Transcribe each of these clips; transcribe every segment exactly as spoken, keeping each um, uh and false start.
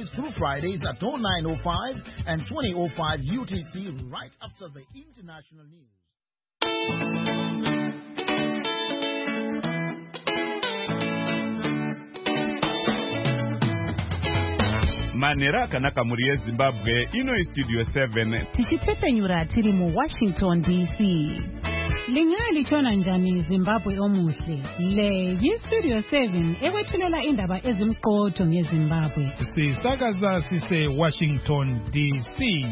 Mondays through Fridays at oh nine oh five and twenty oh five U T C right after the international news. Manera kanaka muri Zimbabwe ino Studio seven. Tichitsepenyura tiri mu Washington D C. Lingali chona njani Zimbabwe omuhle. Le yi Studio seven ewethulela indaba ezimqotho ngeZimbabwe. Sisakaza sise Washington D C.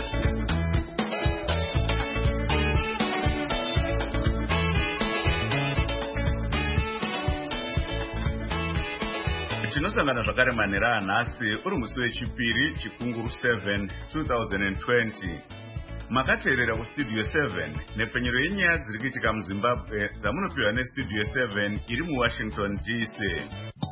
Tinosangana zvakare Manera nhasi uri musi wechipiri chikunguru seven twenty twenty. Makateerera kustudio seven nepfenyero yenyaya dziri kuitika muZimbabwe dzamunopiwa nestudio seven iri muWashington D C.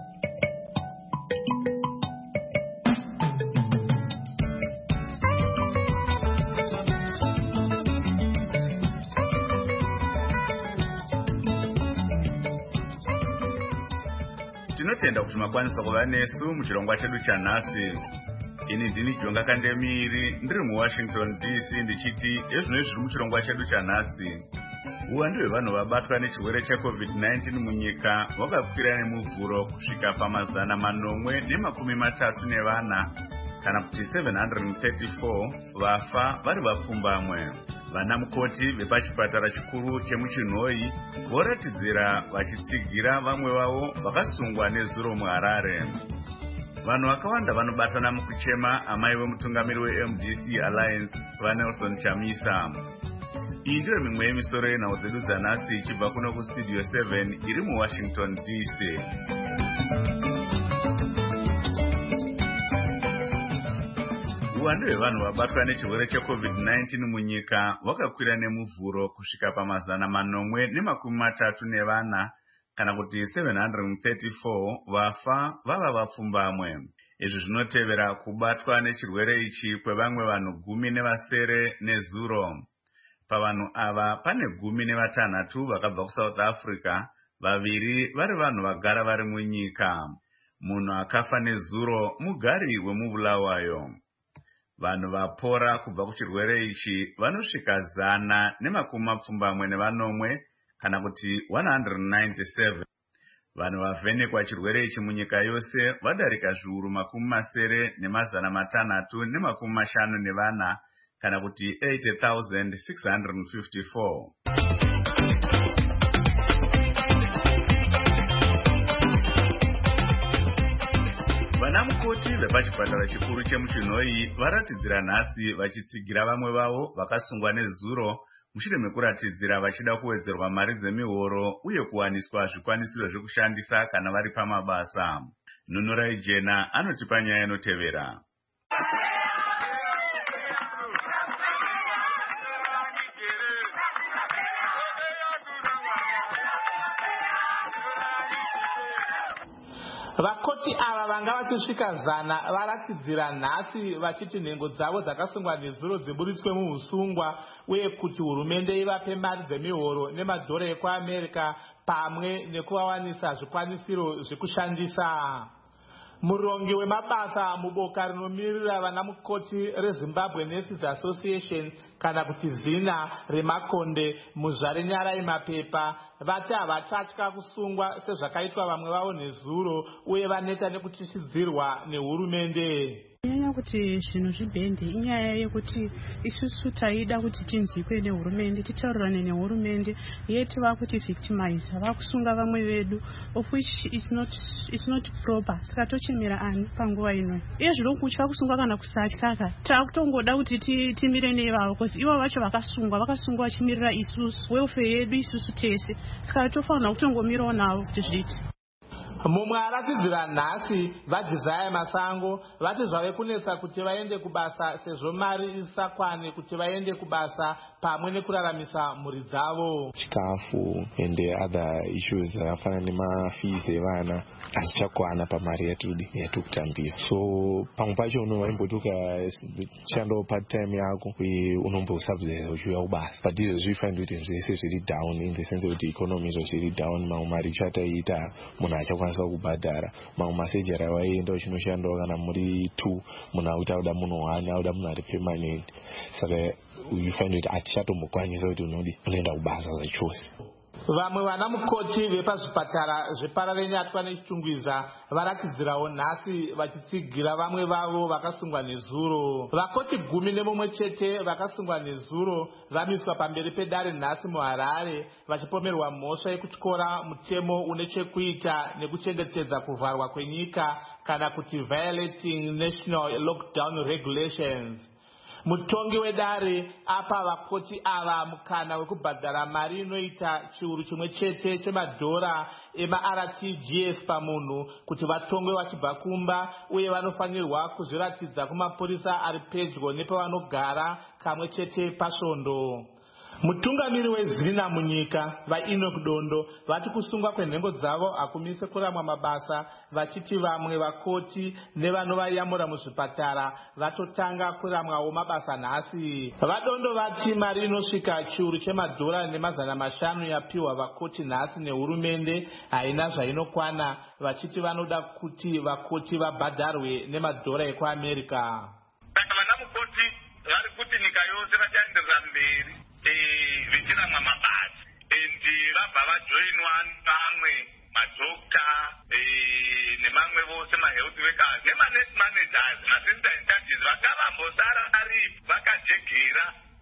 Tinotenda kuti makwanisa kuva nesu muchirongwa chedu chanhasi. Ini ndini Jonga Kandemiri ndiri muWashington D C ndichiti ezvino zviri muchirongwa chedu chanhasi. Uwandu hwevanhu vabatwa nechirwere checovid nineteen munyika hwakakwira nemuvhuro kusvika pamazana manomwe nemakumi matatu nevana kana kuti seven hundred thirty-four vafa vari vapfumbamwe. Vana mukoti vepachipatara chikuru chemuChinhoyi voratidzira vachitsigira vamwe vavo vakasungwa nezuro muHarare. Vanhu vakawanda vanobatana mukuchema amai vemutungamiri weM D C Alliance vaNelson Chamisa. Iyi ndiyo mimwe yemisoro yenhau dzedu dzanhasi ichibva kuno kustudio seven iri muWashington D C. Uwandu hwevanhu vabatwa nechirwere checovid nineteen munyika hwakakwira nemuvhuro kusvika pamazana manomwe nemakumi matatu nevana kana kuti seven hundred thirty-four vafa vava vapfumbamwe. Izvi zvinotevera kubatwa nechirwere ichi kwevamwe vanhu gumi nevasere nezuro. Pavanhu ava pane gumi nevatanhatu vakabva kuSouth Africa, vaviri vari vanhu vagara vari munyika. Munhu akafa nezuro mugari wemubulawayo. Vanhu vapora kubva kuchirwere ichi vanosvika zana nemakumi mapfumbamwe nevanomwe kana kuti one hundred ninety-seven. Vanhu vavhenekwa chirwere ichi munyika yose vadarika zviuru makumi masere nemazana matanhatu nemakumi mashanu nevana kana kuti eighty thousand six hundred fifty-four. Vana mukoti vepachipatara chikuru chemuChinhoyi varatidzira nhasi vachitsigira vamwe vavo vakasungwa nezuro mushure mekuratidzira vachida kuwedzerwa mari dzemihoro uye kuwaniswa zvikwanisiro zvekushandisa kana vari pamabasa. Nunurai Jena anotipa nyaya inotevera. Vakoti ava vanga vachisvika zana varatidzira nhasi vachiti nhengo dzavo dzakasungwa nezuro dziburitswe muusungwa uye kuti hurumende ivape mari dzemihoro nemadhora ekuAmerica pamwe nekuvawanisa zvikwanisiro zvekushandisa. Murongi wemabasa muboka rinomirira vana mukoti reZimbabwe Nurses Association kana kuti zina reMakonde muzvare Nyarai Mapepa vati havatatya kusungwa sezvakaitwa vamwe vavo nezuro uye vaneta nekutisidzirwa nehurumende. Nyanya kuti zvinhu zvibhendi inyaya yekuti isusu taida kuti tinzikwe nehurumende titaurirane nehurumende yeti vakuti victimize vakusunga vamwe vedu of which is not is not proper. Saka tochimira ani panguva ino iye zviri kutya kusungwa kana kusatyaka takutongoda kuti timire nevavo because ivo vacho vakasungwa vakasungwa vachimirira isusu welfare yedu isusu tese. Saka tofanira kutongomirawo navo kuti zviite. Mumwe aratidzira nhasi vaDesire Masango vati zvave kunetsa kuti vaende kubasa sezvo mari isakwane kuti vaende kubasa pamwe nekuraramisa mhuri dzavo. Chikafu and the other issues zvakafanana nemafees evana hazvichakwana pamari yatikutambira. So pamwe pacho unomboti ukashandawo part time yako unombosabvisa uchiuya kubasa. But izvozvi find kuti zvese zviri down in the sense kuti economy zviri down, mamwe mari chataita munhu achakwana unokwanisa kubhadhara. Mamwe masejari awaienda uchinoshandawo kana muri two munhu akuti auda munhu one auda munhu ari permanent. Saka you find kuti hatichatombokwanisa kuti unodi unoenda kubasa zvachose. Vamwe vana mukoti vepazvipatara zvePararenyatwa neChitungwiza varakidzirawo nhasi vachitsigira vamwe vavo vakasungwa nezuro. Vakoti gumi nemumwe chete vakasungwa nezuro vamiswa pamberi pedare nhasi muHarare vachipomerwa mhosva yekutyora mutemo une chekuita nekuchengetedza kuvharwa kwenyika kana kuti violating national lockdown regulations. Mutongi wedare apa vakoti ava mukana wekubhadhara mari inoita chiuru chimwe chete chemadhora ema-R T G S pamunhu kuti vatongwe vachibva kumba, uye vanofanirwa kuzviratidza kumapurisa ari pedyo nepavanogara kamwe chete pasvondo. Mutungamiri wezina munyika vaEnoch Dondo vati kusungwa kwenhengo dzavo hakumise kuramwa mabasa, vachiti vamwe vakoti nevanovayamura muzvipatara vatotanga kuramwawo mabasa nhasi. Vadondo vati mari inosvika chiuru chemadhora nemazana mashanu yapiwa vakoti nhasi nehurumende haina zvainokwana, vachiti vanoda kuti vakoti vabhadharwe nemadhora ekuAmerica. Vana mukoti vari kuti nyika yose vachaenderera mberi vichiramwa mabasa endi vabva vajoinwa vamwe madhokta nemamwe vose mahealth workers nemanesi managers maassistant judges vakavambosara ari vakajegera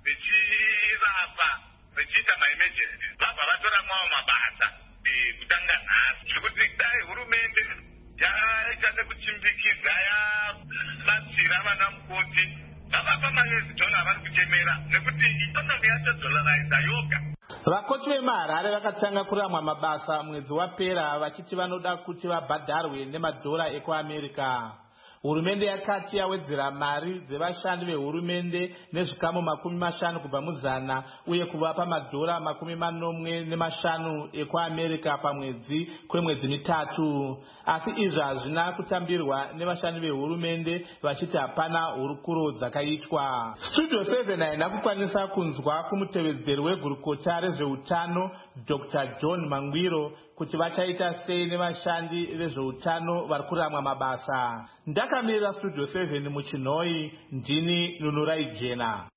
vechirapa vechiita maemergencies vabva vatoramwawo mabasa kutanga nhasi. Zvekuti dai hurumende yaita sekuchimbikidza yabatsira vana mukoti vavapa mayezidhona avari kuchemera nekuti ikonomi yatodolariza yoga. Vakoti vemuHarare vakatanga kuramwa mabasa mwedzi wapera vachiti vanoda kuti vabhadharwe nemadhora ekuAmerica. Hurumende yakati yawedzera mari dzevashandi vehurumende nezvikamu makumi mashanu kubva muzana uye kuvapa madhora makumi manomwe nemashanu ekuAmerica pamwedzi kwemwedzi mitatu. Asi izvi hazvina kutambirwa nevashandi vehurumende vachiti hapana hurukuro dzakaitwa. Studio seven haina kukwanisa kunzwa kumutevedzeri wegurukota rezveutano Doctor John Mangwiro kuti vachaita sei nevashandi vezveutano vari kuramwa mabasa. Ndakamirira Studio seven muChinhoi, ndini Nunurai Jena.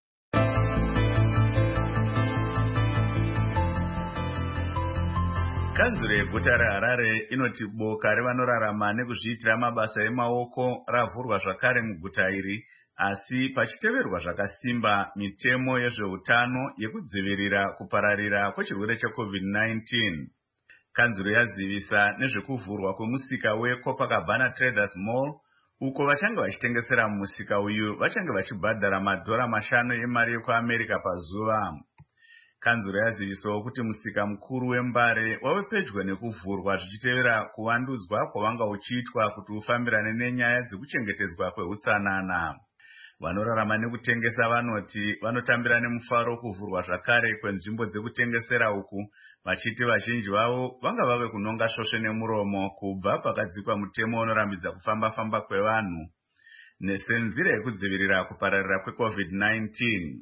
Kanzuro yeguta reHarare inoti boka revanorarama nekuzviitira mabasa emaoko ravhurwa zvakare muguta iri, asi pachiteverwa zvakasimba mitemo yezveutano yekudzivirira kupararira kwechirwere checovid nineteen. Kanzuro yazivisa nezvekuvhurwa kwemusika weCopacabana Traders Mall, uko vachange vachitengesera mumusika uyu vachange vachibhadhara madhora mashanu emari yekuAmerica pazuva. Kanzuro yazivisawo kuti musika mukuru wembare wave pedyo nekuvhurwa zvichitevera kuvandudzwa kwavanga uchiitwa kuti ufambirane nenyaya dzekuchengetedzwa kweutsanana. Vanorarama nekutengesa vanoti vanotambira nemufaro kuvhurwa zvakare kwenzvimbo dzekutengesera uku, vachiti vazhinji vavo vanga vave kunonga svosve nemuromo kubva pakadzikwa mutemo unorambidza kufamba-famba kwevanhu nesenzira yekudzivirira kupararira kwecovid nineteen.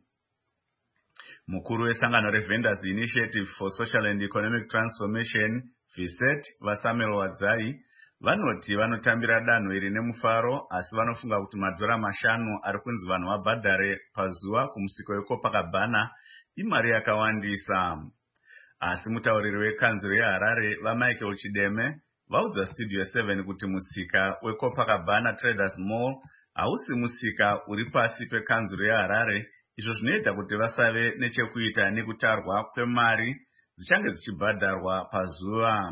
Mukuru wesangano reVendors Initiative for Social and Economic Transformation V S E T vaSamuel Wadzai vanoti vanotambira danho iri nemufaro, asi vanofunga kuti madhora mashanu ari kunzi vanhu vabhadhare pazuva kumusika weCopacabana imari yakawandisa. Asi mutauriri wekanzuro yeHarare vaMichael Chideme vaudza Studio seven kuti musika weCopacabana Traders Mall hausi musika uri pasi pekanzuro yeHarare, izvo zvinoita kuti vasave nechekuita nekutarwa kwemari dzichange dzichibhadharwa pazuva.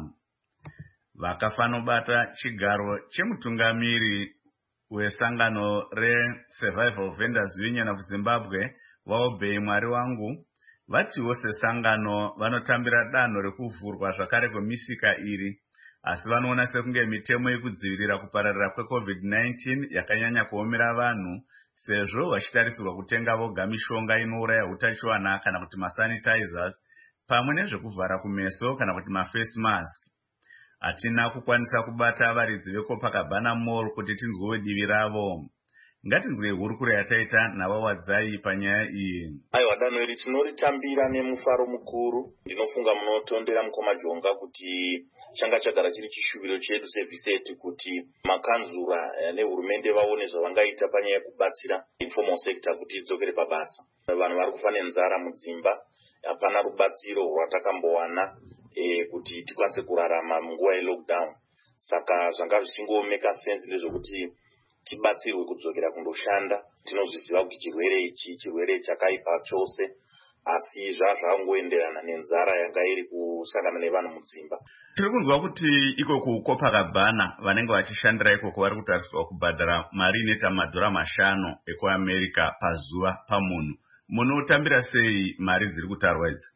Vakafanobata chigaro chemutungamiri wesangano reSurvival Vendors Union of Zimbabwe vaObey Mwari Wangu vatiwo sesangano vanotambira danho rekuvhurwa zvakare kwemisika iri, asi vanoona sekunge mitemo yekudzivirira kupararira kwecovid nineteen yakanyanya kuomera vanhu, sezvo vachitarisirwa kutenga voga mishonga inouraya utachiwana kana kuti masanitizers pamwe nezvekuvhara kumeso kana kuti maface mask. Hatina kukwanisa kubata varidzi veCopacabana Mall kuti tinzwewo divi ravo. Ngatinzwe hurukuro yataita naVawadzai panyaya iyi. Aiwa danho iri tinoritambira nemufaro mukuru. Ndinofunga munotondera mukoma Jonga kuti changa chagara chiri chishuviro chedu sevhiseti kuti makanzura nehurumende vaone zvavangaita panyaya yekubatsira informal sector kuti idzokere pabasa. Vanhu vari kufa nenzara mudzimba, hapana rubatsiro rwatakambowana e, kuti tikwanise kurarama munguva yelockdown. Saka zvanga zvichingomeka sense ndezvokuti tibatsirwe kudzokera kundoshanda. Tinozviziva kuti chirwere ichi chirwere chakaipa chose, asi zvazvangoenderana nenzara yanga iri kusangana nevanhu mudzimba. Tiri kunzwa kuti iko kuCopacabana vanenge vachishandira ikoko vari kutarisirwa kubhadhara mari inoita madhora mashanu ekuAmerica pazuva pamunhu. Munotambira sei mari dziri kutarwa idzi?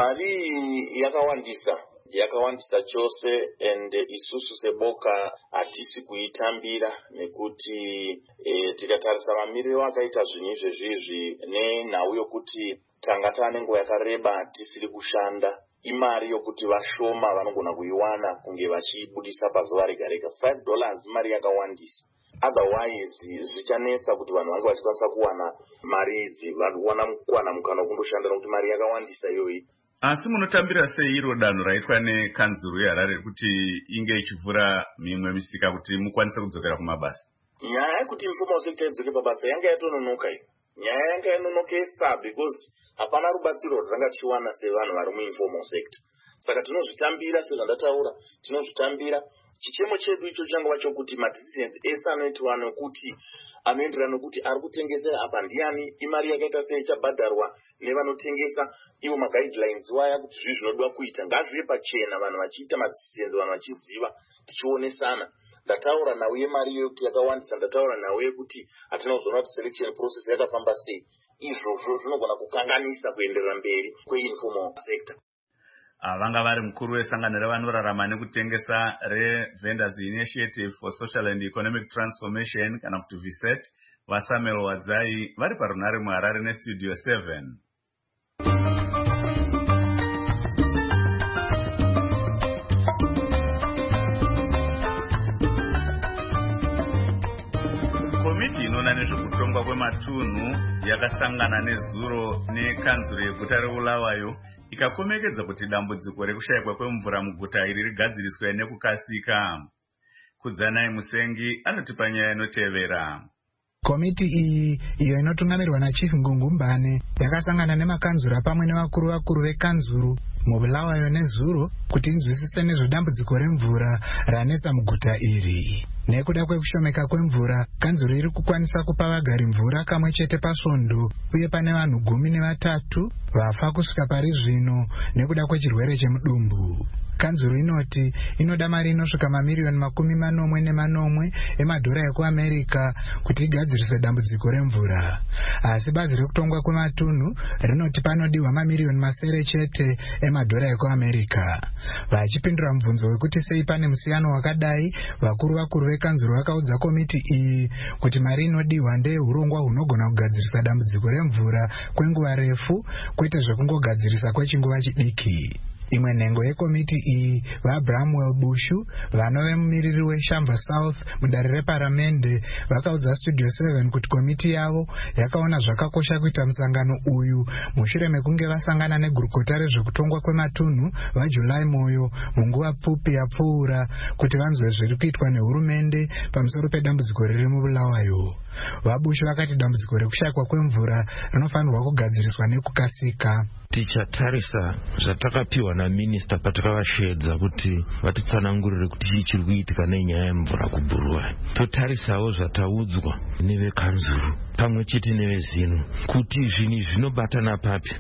Mari yakawandisa yakawandisa chose, and isusu seboka hatisi kuitambira nekuti e, tikatarisa mamiriro akaita zvinhu izvezvizvi nenhau yokuti tanga tane nguva yakareba tisiri kushanda, imari yokuti vashoma vanogona kuiwana kunge vachibudisa pazuva rega rega. five dollars mari yakawandisa. Otherwise zvichanetsa kuti vanhu vange vachikwanisa kuwana mari idzi, vakuwana kuwana mukana kundoshanda nokuti mari yakawandisa iyoyi. Asi munotambira sei iro danho raitwa nekanzuru yeHarare kuti inge ichivhura mimwe misika kuti mukwanise kudzokera kumabasa? Nyaya yekuti informal sector idzoke pabasa yanga yatononoka iyo. Nyaya yanga yanonokesa because hapana rubatsiro rwatanga tichiwana sevanhu vari muinformal sector. Saka tinozvitambira sezvandataura, tinozvitambira. Chichemo chedu icho changova chokuti madecisions ese anoitwa nokuti anoenderana nokuti ari kutengesera apa ndiani, imari yakaita sei ichabhadharwa nevanotengesa, ivo maguidelines waya kuti zvi zvinodiwa kuita ngazvive pachena, vanhu vachiita madecisions, vanhu vachiziva, tichionesana. Ndataura nawe mari yokuti yakawandisa, ndataura nawe kuti hatina kuzoona kuti selection process yakafamba sei. Izvozvo zvinogona kukanganisa kuenderera mberi kweinformal sector. Vanga vari mukuru wesangano revanorarama nekutengesa reVendors Initiative for Social and Economic Transformation kana kuti VSET, vaSamuel Wadzai vari parunare muHarare neStudio seven. Komiti inoona nezvekutongwa kwematunhu yakasangana nezuro nekanzuro yeguta reBulawayo ikakomekedza kuti dambudziko rekushayikwa kwemvura muguta iri rigadziriswe nekukasika. Kudzanai Musengi anoti panyaya inotevera. Komiti iyi iyo inotungamirwa naChief Ngungumbane yakasangana nemakanzura pamwe nevakuru vakuru vekanzuru muBulawayo nezuro kuti inzwisise nezvedambudziko remvura ranetsa muguta iri. Nekuda kwekushomeka kwemvura, kanzuro iri kukwanisa kupa vagari mvura kamwe chete pasvondo, uye pane vanhu gumi nevatatu vafa kusvika pari zvino nekuda kwechirwere chemudumbu. Kanzuro inoti inoda mari inosvika mamiriyoni makumi manomwe nemanomwe emadhora ekuAmerica kuti igadzirise dambudziko remvura. Asi bazi rekutongwa kwematunhu rinoti panodiwa mamiriyoni masere chete emadhora ekuAmerica. Vachipindura mubvunzo wekuti sei pane musiyano wakadai, vakuru vakuru vekanzuro vakaudza komiti iyi kuti mari inodiwa ndeyehurongwa hunogona kugadzirisa dambudziko remvura kwenguva refu, kwete zvekungogadzirisa kwechinguva chidiki. Imwe nhengo yekomiti iyi vaBramwell Bushu, vanove mumiriri weShamva South mudare reparamende, vakaudza Studio seven kuti komiti yavo yakaona zvakakosha kuita musangano uyu mushure mekunge vasangana negurukota rezvekutongwa kwematunhu vaJulai Moyo munguva pfupi yapfuura kuti vanzwe zviri kuitwa nehurumende pamusoro pedambudziko riri muBulawayo. VaBushu vakati dambudziko rekushayikwa kwemvura rinofanirwa kugadziriswa nekukasika. Tichatarisa zvatakapiwa naminista patakavashedza kuti vatitsanangurire kuti chii chiri kuitika nenyaya yemvura kuBulawayo. Totarisawo zvataudzwa nevekanzuru pamwe chete nevezino kuti zvinhu zvinobatana papi,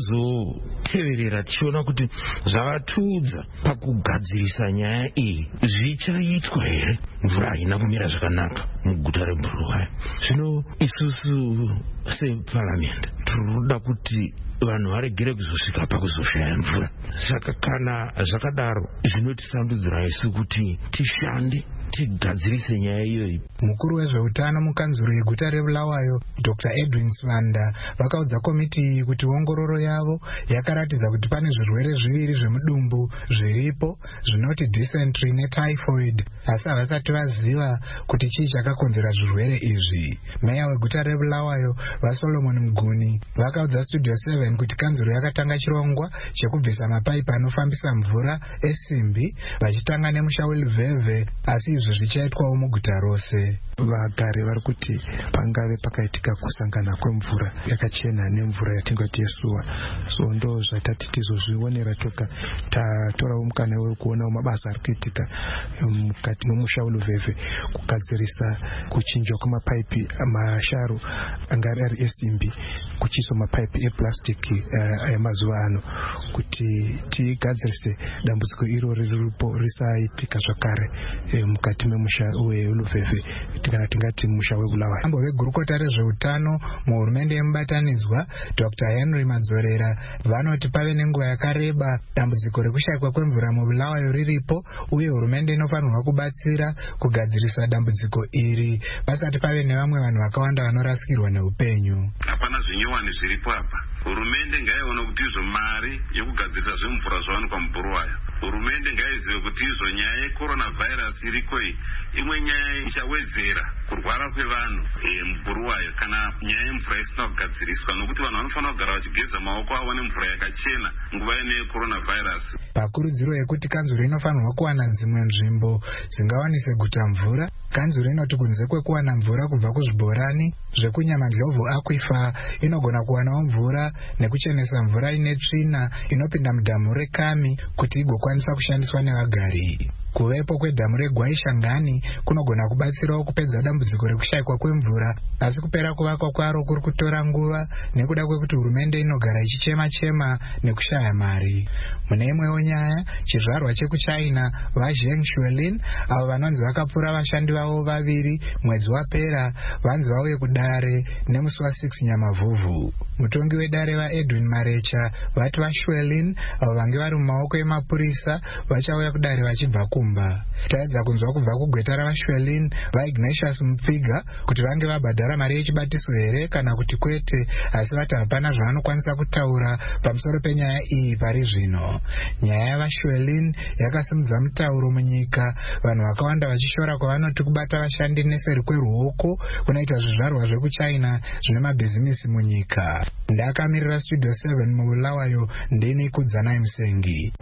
tozoteverera tichiona kuti zvavatiudza pakugadzirisa nyaya iyi zvichaitwa here. Mvura haina kumira zvakanaka muguta reBulawayo. Zvino isusu separamende tinoda kuti vanhu varegere kuzosvika pakuzoshaya mvura. Saka kana zvakadaro zvinotisandudzira isu kuti tishande tigadzirise nyaya iyoyi. Mukuru wezveutano mukanzuro yeguta reBulawayo Doctor Edwin Swanda vakaudza komiti iyi kuti ongororo yavo yakaratidza kuti pane zvirwere zviviri zvemudumbu zviripo zvinoti dysentery netyphoid, asi havasati vaziva kuti chii chakakonzera zvirwere izvi. meya weguta reBulawayo vaSolomon Mguni vakaudza Studio seven kuti kanzuro yakatanga chirongwa chekubvisa mapaipi anofambisa mvura esimbi vachitanga nemusha weLuveve, asi izvo zvichaitwawo muguta rose. Vagari vari kuti pangave pakaitika kusangana kwemvura yakachena nemvura yatingati yesuwa, so ndo zvatati tizozvionera toka tatorawo mukana wekuonawo mabasa ari kuitika mukati memusha weLuveve kugadzirisa kuchinjwa kwemapaipi masharu angari ari esimbi kuchiiswa mapaipi epurasitiki emazuva ano kuti tigadzirise dambudziko iro riripo risaitika zvakare mukati memusha weLuveve kana tingati musha weBulawayo. Ambo vegurukota rezveutano muhurumende yemubatanidzwa Doctor Henry Madzorera vanoti pave nenguva yakareba dambudziko rekushayikwa kwemvura muBulawayo riripo, uye hurumende inofanirwa kubatsira kugadzirisa dambudziko iri pasati pave nevamwe vanhu vakawanda vanorasikirwa neupenyu. Hapana zvinyowani zviripo apa. Hurumende ngaione kuti izvo mari yekugadzirisa zvemvura zvawanikwa muBulawayo. Hurumende ngaizive kuti izvo nyaya yeCoronavirus iriko iyi imwe nyaya ichawedzera kurwara kwevanhu muBulawayo kana nyaya yemvura isina kugadziriswa, nokuti vanhu vanofanira kugara vachigeza maoko avo nemvura yakachena nguva ine Coronavirus. Pakurudziro yekuti kanzuro inofanirwa kuwana dzimwe nzvimbo dzingawanise guta mvura, kanzuro inoti kunze kwekuwana mvura kubva kuzvibhorani zvekunyamandlovu Aquifer inogona kuwanawo mvura nekuchenesa mvura ine tsvina inopinda mudhamu reKami kuti igokwanisa kushandiswa nevagari. Kuvepo kwedhamu reGwaishangani kunogona kubatsirawo kupedza dambudziko rekushayikwa kwemvura, asi kupera kuvakwa kwaro kuri kutora nguva nekuda kwekuti hurumende inogara ichichema-chema nekushaya mari. Mune imwewo nyaya, chizvarwa chekuChina vaZheng Shuilin avo vanonzi vakapfura vashandi vavo vaviri mwedzi wapera vanzi vauye kudare nemusi wa6 Nyamavhuvhu. Mutongi wedare vaEdwin Marecha vati vaShuilin avo vange vari mumaoko emapurisa vachauya kudare vachibva kumba. Taedza kunzwa kubva kugweta ravaShuilin vaIgnatius Mupfiga kuti vange vabhadhara mari yechibatiso here kana kuti kwete, asi vati hapana zvavanokwanisa kutaura pamusoro penyaya iyi pari zvino. Nyaya yavaShuilin yakasimudza mutauro munyika, vanhu vakawanda vachishora kwavanoti kubata vashandi neseri kweruoko kunoita zvizvarwa zvekuChina zvine mabhizimisi munyika. Ndakamirira Studio seven muBulawayo, ndini Kudzanai Musengi.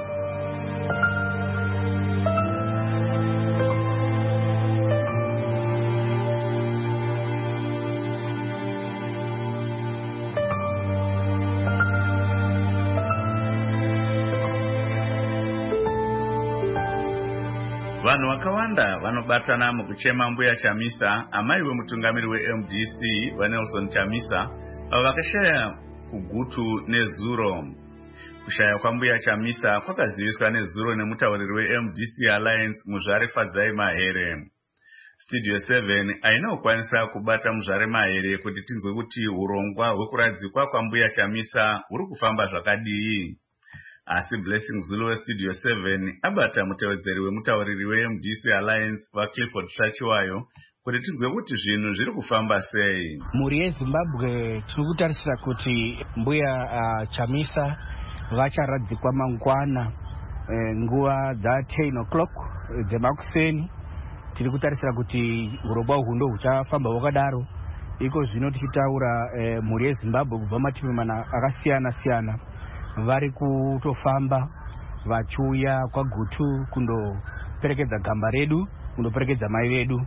Vanhu vakawanda vanobatana mukuchema Mbuya Chamisa, amai wemutungamiri weM D C vaNelson Chamisa, avo vakashaya kugutu nezuro. Kushaya kwaMbuya Chamisa kwakaziviswa nezuro nemutauriri weM D C Alliance Muzvare Fadzai Mahere. Studio seven aina kukwanisa kubata Muzvare Mahere kuti tinzwe kuti urongwa hwekuradzikwa kwaMbuya Chamisa huri kufamba zvakadii. Asi Blessing Zulu we Studio seven abata mutevedzeri wemutauriri weM D C Alliance vaClifford Shachiwayo kuti tinzwe kuti zvinhu zviri kufamba sei. Muri yeZimbabwe tiri kutarisira kuti Mbuya uh, Chamisa vacharadzikwa mangwana e, nguva dza ten o'clock dzemakuseni. Tiri kutarisira kuti urongwa hundo huchafamba wakadaro. Iko zvino tichitaura e, muri yeZimbabwe kubva mativi mana akasiyana siyana vari kutofamba vachiuya kwaGutu kundoperekedza gamba redu, kundoperekedza mai vedu.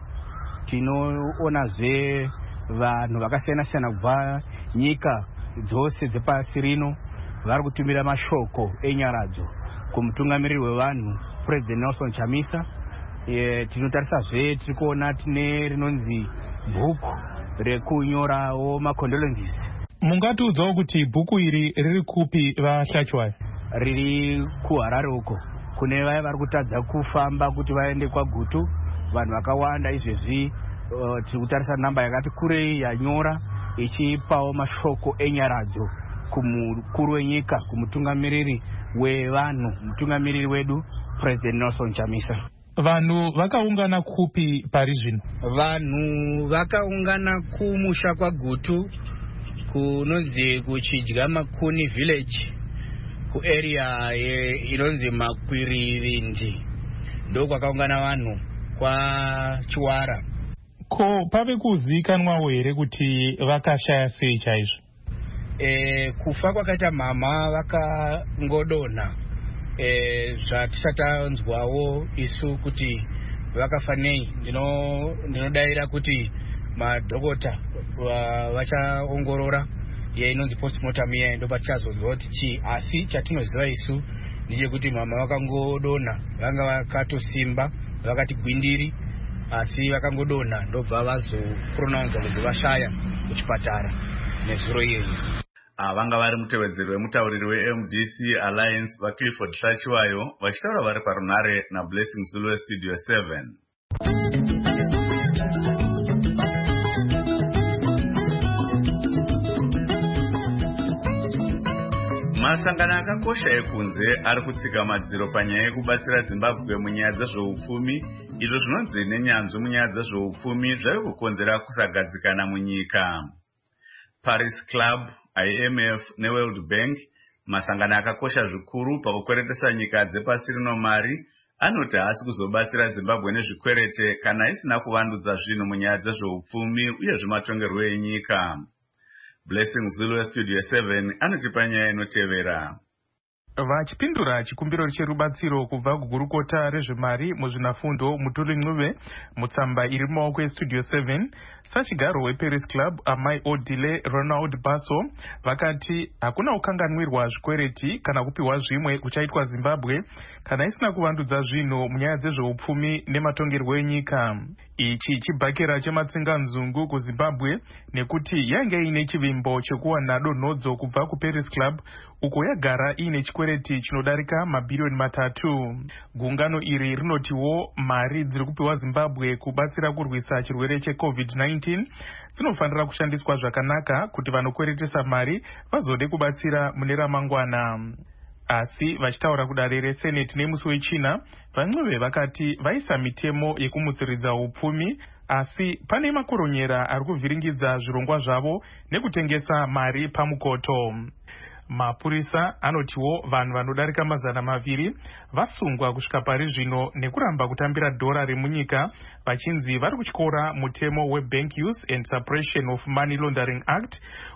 Tinoonazve vanhu vakasiyana siyana kubva nyika dzose dzepasi rino vari kutumira mashoko enyaradzo kumutungamiriri wevanhu President Nelson Chamisa. E, tinotarisazve tiri kuona tine rinonzi bhuku rekunyorawo macondolences. Mungatiudzawo kuti bhuku iri riri kupi vaShachiwayo? Riri kuHarare uko kune vaya vari kutadza kufamba kuti vaende kwaGutu. Vanhu vakawanda izvezvi uh, tiri kutarisa namba yakati kurei yanyora ichipawo mashoko enyaradzo kumukuru wenyika, kumutungamiriri wevanhu, mutungamiriri wedu President Nelson Chamisa. Vanhu vakaungana kupi pari zvino? Vanhu vakaungana kumusha kwaGutu kunonzi kuchidya Makuni village kuarea inonzi Makwirivindi, ndo kwakaungana vanhu kwa Chiwara. ko pave kuzikanwawo here kuti vakashaya sei chaizvo? E, kufa kwakaita mama vakangodonha e, zvatisatanzwawo isu kuti vakafa nei. Ndinodavira kuti madhokota vachaongorora ye inonzi postmortem iya ndo patichazonzwa kuti chii, asi chatinoziva isu ndechekuti mama vakangodonha, vanga vakatosimba, vakati gwindiri, asi vakangodonha ndobva vazopronounza kuti vashaya kuchipatara nezuro iyeyi. Vanga vari mutevedzeri wemutauriri we-M D C Alliance vaClifford Hlachiwayo vachitaura vari parunare naBlessing Zulu Studio seven. Masangano akakosha ekunze ari kutsika madziro panyaya yekubatsira Zimbabwe munyaya dzezveupfumi, izvo zvinonzi nenyanzvi munyaya dzezveupfumi zvave kukonzera kusagadzikana munyika. Paris Club, I M F neWorld Bank, masangano akakosha zvikuru pakukweretesa nyika dzepasi rino mari, anoti haasi kuzobatsira Zimbabwe nezvikwerete kana isina kuvandudza zvinhu munyaya dzezveupfumi uye zvematongerwo enyika. Blessing Zulu Studio seven anotipa nyaya inotevera. Vachipindura chikumbiro cherubatsiro kubva kugurukota rezvemari muzvinafundo Mutuli Ncube mutsamba iri mumaoko eStudio seven, sachigaro weParis Club Amai Odile Ronald Basso vakati hakuna kukanganwirwa zvikwereti kana kupiwa zvimwe kuchaitwa Zimbabwe kana isina kuvandudza zvinhu munyaya dzezveupfumi nematongerwo enyika. Ichi chibhakera chematsinganzungu kuZimbabwe nekuti yange ine chivimbo chekuwana donhodzo kubva kuParis Club uko yagara ine chikwereti chinodarika mabhirioni matatu. Gungano iri rinotiwo mari dziri kupiwa Zimbabwe kubatsira kurwisa chirwere cheCovid nineteen dzinofanira kushandiswa zvakanaka kuti vanokweretesa mari vazode kubatsira mune ramangwana. Asi vachitaura kudare reSenate nemusi wechina, vaNcube vakati vaisa mitemo yekumutsiridza upfumi, asi pane makoronyera ari kuvhiringidza zvirongwa zvavo nekutengesa mari pamukoto. Mapurisa anotiwo vanhu vanodarika mazana maviri vasungwa kusvika pari zvino nekuramba kutambira dhora remunyika, vachinzi vari kutyora mutemo weBank Use and Suppression of Money Laundering Act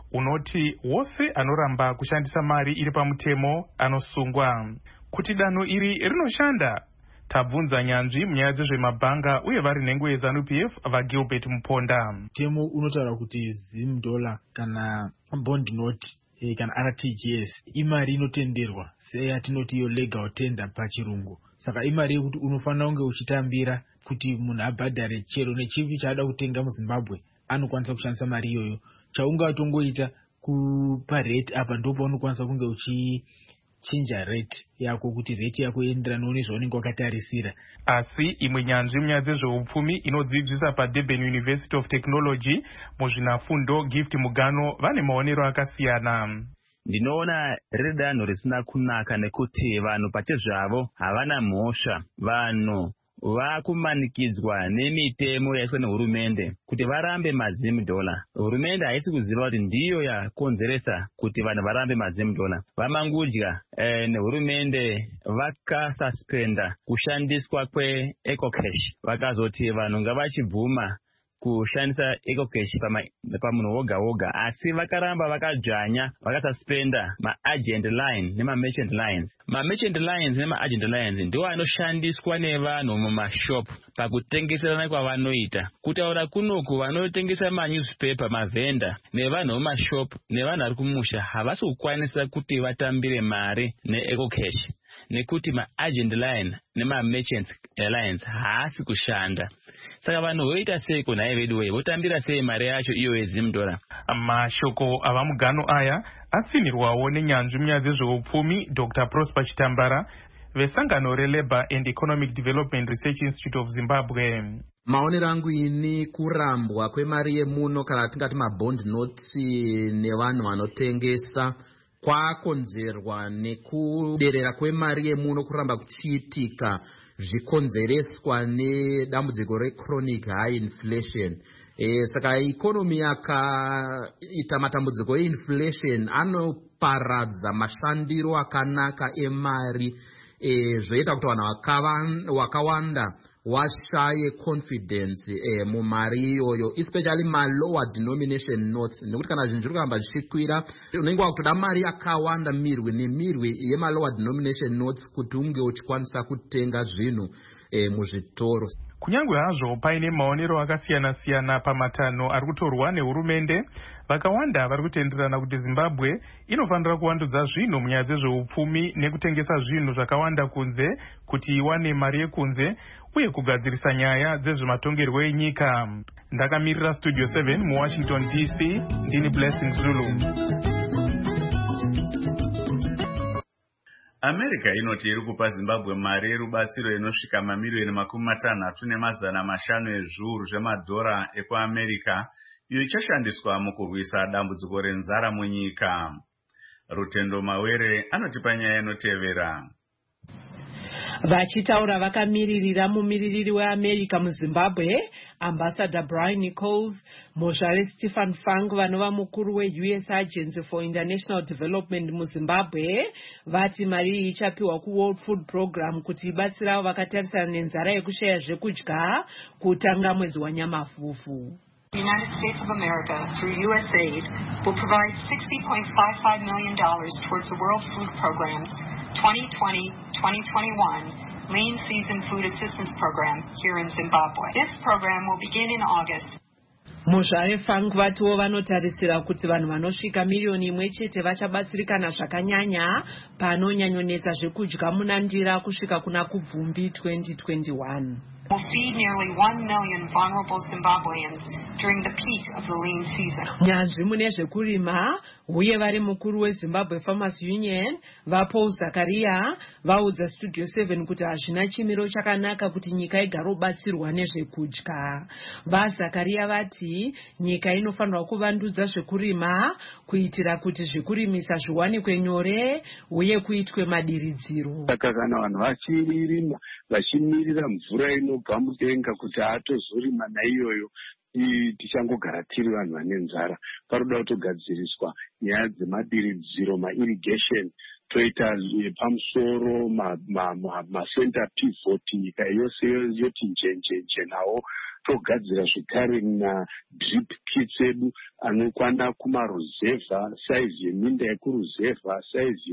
unoti wose anoramba kushandisa mari iri pamutemo anosungwa. Kuti danho iri rinoshanda, tabvunza nyanzvi munyaya dzezvemabhanga uye vari nhengo yeZANU P F vaGilbert Muponda. Mutemo unotaura kuti zim dollar kana bond note E, kana R T G S imari inotenderwa seyatinoti iyo legal tender pachirungu. Saka imari yekuti unofanira kunge uchitambira kuti munhu abhadhare chero nechipi chaada kutenga muZimbabwe anokwanisa kushandisa mari iyoyo. Chaungatongoita kupa rate apa ndipo unokwanisa kunge uchichinja rate yako kuti rate yako ienderane nezvaunenge wakatarisira. Asi imwe nyanzvi munyaya dzezveupfumi inodzidzisa paDurban University of Technology muzvinafundo Gift Mugano vane maonero akasiyana. Ndinoona riri danho risina kunaka nekuti vanhu pachezvavo havana mhosva. Vanhu vakumanikidzwa nemitemo yaiswa nehurumende kuti varambe mazimu dola. Hurumende haisi kuziva kuti ndiyo yakonzeresa kuti vanhu varambe mazimu dola. Vamangudya eh, nehurumende vakasuspenda kushandiswa kweEcocash, vakazoti vanhu ngavachibvuma kushandisa EcoCash pamunhu woga woga, asi vakaramba vakadzvanya vakasuspenda ma-agent line nema-merchant lines. Ma-merchant lines nema-agent lines ndiwo anoshandiswa nevanhu mumashop pakutengeserana kwavanoita. Kutaura kunoku vanotengesa manewspaper, mavenda nevanhu mumashop nevanhu vari kumusha havasi kukwanisa kuti vatambire mari neEcoCash nekuti ma-agent line nema-merchant lines haasi kushanda. Saka vanhu voita sei kunhai vedu wei, votambira sei mari yacho iyo yeZim dollar? Mashoko avamugano aya atsinirwawo nenyanzvi munyaya dzezveupfumi Doctor Prosper Chitambara vesangano reLabour and Economic Development Research Institute of Zimbabwe. Maonero angu ini kurambwa kwemari yemuno kana tingati mabond notes nevanhu vanotengesa kwakonzerwa nekuderera kwemari yemuno kuramba kuchiitika zvikonzereswa nedambudziko rechronic high inflation. E, saka ikonomi yakaita matambudziko einflation anoparadza mashandiro akanaka emari, e, zvoita kuti vanhu wakawanda washaye confidence eh, mumari iyoyo, especially ma lower denomination notes, nekuti kana zvinhu zviri kuramba zvichikwira unenge wakutoda mari yakawanda mirwi nemirwi yema lower denomination notes kuti unge uchikwanisa kutenga zvinhu eh, muzvitoro. Kunyange hazvo paine maonero akasiyana-siyana pamatanho ari kutorwa nehurumende, vakawanda vari kutenderana kuti Zimbabwe inofanira kuvandudza zvinhu munyaya dzezveupfumi nekutengesa zvinhu zvakawanda kunze kuti iwane mari yekunze uye kugadzirisa nyaya dzezvematongerwo enyika. Ndakamirira Studio seven muWashington D C, ndini Blessing Zulu. America inoti iri kupa Zimbabwe mari yerubatsiro inosvika mamiliyoni makumi matanhatu nemazana mashanu ezviuru zvemadhora ekuAmerica, iyo ichashandiswa mukurwisa dambudziko renzara munyika. Rutendo Mawere anotipa nyaya inotevera. Vachitaura vakamiririra mumiririri weAmerica muZimbabwe, Ambassador Brian Nichols, Mozhare Stephen Fang vanova mukuru we-U S Agency for International Development muZimbabwe, vati mari ichapiwa ku-World Food Program kuti ibatsira vakatarisana nenzara yekushaya zvekudya kutanga mwezi waNyamafufu. The United States of America, through U S A I D, will provide sixty point five five million dollars towards the World Food Program's twenty twenty to twenty twenty-one Lean Season Food Assistance Program here in Zimbabwe. This program will begin in August. Mozhare Fang vatiwo vanotarisira kuti vanhu vanosvika miliyoni imwe chete vachabatsirikana zvakanyanya panonyanyonetsa zvekudya muna ndira kusvika kuna kubvumbi twenty twenty-one. Will feed nearly one million vulnerable Zimbabweans during the peak of the lean season. Nyanzvi mune zvekurima uye vari mukuru weZimbabwe Farmers Union vaPaul Zakaria vaudza Studio seven kuti hazvina chimiro chakanaka kuti nyika igare ubatsirwa nezvekudya. VaZakaria vati nyika inofanirwa kuvandudza zvekurima kuitira kuti zvekurimisa zviwanikwe nyore uye kuitwe madiridziro. Saka kana vanhu vachirima vachimirira mvura inobva mudenga kuti atozorima naiyoyo, tichangogara tiri vanhu vane nzara. Paroda kutogadziriswa nyaya dzemadiridziro, mairrigation, toita pamusoro macenter pivot, nyika yose yoti njenjenje nawo togadzira zvekare na-drip kits edu anokwana kumaruzevha, saizi yeminda yekuruzevha, saizi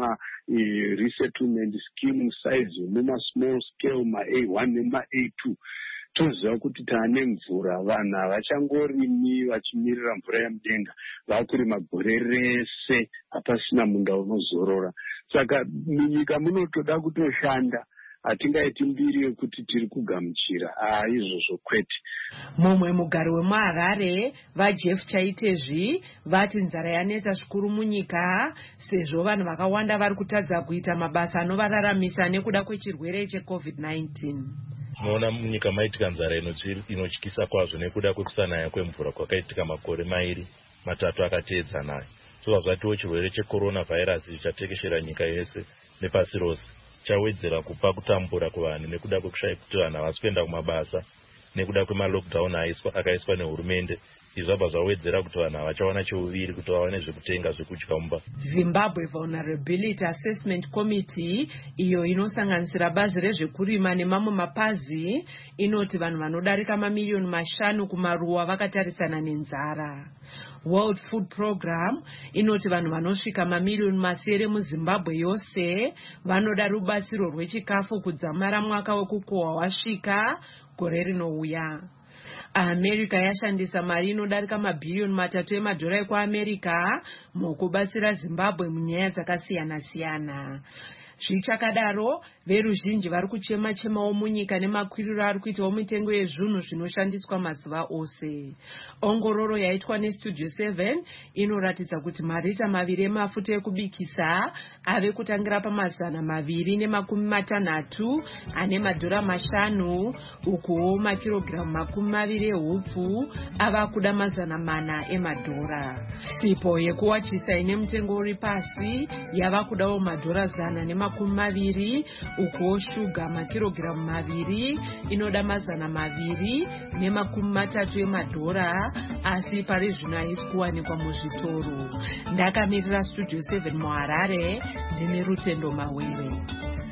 yemuma-resettlement scheme, saizi yemuma-small scale, ma-A one nema-A two. Toziva kuti taane mvura, vanhu havachangorimi vachimirira mvura yemudenga, vakurima gore rese hapasina munda unozorora. Saka munyika munotoda kutoshanda, hatingaiti mbiri yekuti tiri kugamuchira, haa izvozvo kwete. Mumwe mugari wemuHarare vaJeff Chaitezvi vati nzara yanetsa zvikuru munyika sezvo vanhu vakawanda vari kutadza kuita mabasa anovararamisa nekuda kwechirwere checovid nineteen. Tinoona munyika maitika nzara inotyisa kwazvo nekuda kwekusanaya kwemvura kwakaitika makore mairi matatu akateedzanayo. Zvobva zvatiwo chirwere checoronavirus chatekeshera nyika yese nepasi rose chawedzera kupa kutambura kuvanhu nekuda kwekushaya kuti vanhu havasi kuenda kumabasa nekuda kwemalockdown akaiswa nehurumende. Izvi zvabva zvawedzera kuti vanhu havachawana cheuviri kuti vawane zvekutenga zvekudya mumba. Zimbabwe Vulnerability Assessment Committee, iyo inosanganisira bazi rezvekurima nemamwe mapazi, inoti vanhu vanodarika mamiliyoni mashanu kumaruwa vakatarisana nenzara. World Food Program inoti vanhu vanosvika mamiliyoni masere muZimbabwe yose vanoda rubatsiro rwechikafu kudzamara mwaka wekukohwa wasvika gore rinouya. America yashandisa mari inodarika mabhiliyoni matatu emadhora ekuAmerica mukubatsira Zimbabwe munyaya dzakasiyana-siyana. Zvichakadaro, veruzhinji vari kuchema chemawo munyika nemakwiriro ari kuitawo mitengo yezvinhu zvinoshandiswa mazuva ose. Ongororo yaitwa neStudio seven inoratidza kuti marita maviri emafuta ekubikisa ave kutangira pamazana maviri nemakumi matanhatu ane madhora mashanu, ukuwo makirogiramu makumi maviri ehupfu ava kuda mazana mana emadhora. Sipo yekuwachisa ine mutengo uri pasi yava kudawo madhora zana nema makumi maviri, ukuwo shuga makirogiramu maviri inoda mazana maviri nemakumi matatu emadhora, asi pari zvino haisi kuwanikwa muzvitoro. Ndakamirira Studio seven muHarare, ndine Rutendo Mawere.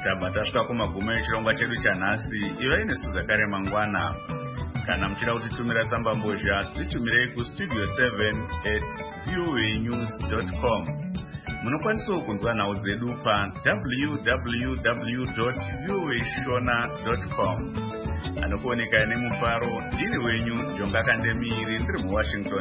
tabva tasvika kumagumo echirongwa chedu chanhasi. Ivai nesu zvakare mangwana. Kana muchida kutitumira tsamba mbozha, titumirei kustudio seven at voanews dot com. Munokwanisawo kunzwa nhau dzedu pa w w w dot voashona dot com. Anokuoneka nemufaro, ndini wenyu Jonga Kandemiri ndiri muWashington